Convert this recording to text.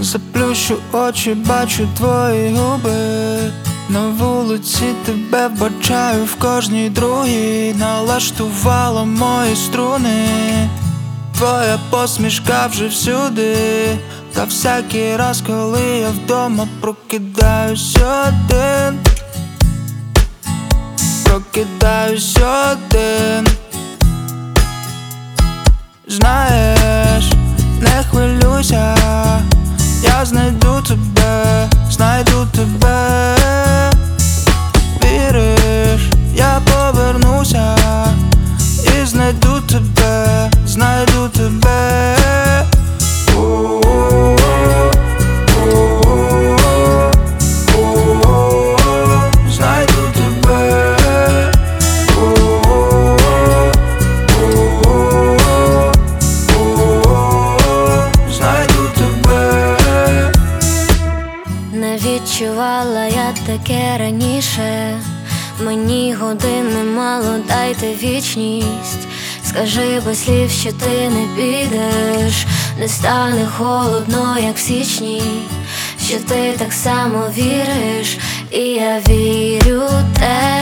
Заплющу очі, бачу твої губи. На вулиці тебе вбачаю в кожній другій. Налаштувала мої струни. Твоя посмішка вже всюди. Та всякий раз, коли я вдома прокидаюсь один. Прокидаюсь один. Знаєш, не хвилюйся, я знайду тебе, знайду тебе. Віриш, я повернуся і знайду тебе, знайду тебе. Знайду тебе. Знайду тебе. Не відчувала я таке раніше. Мені години мало, дайте вічність. Скажи без слів, що ти не підеш. Не стане холодно, як в січні. Що ти так само віриш, і я вірю те.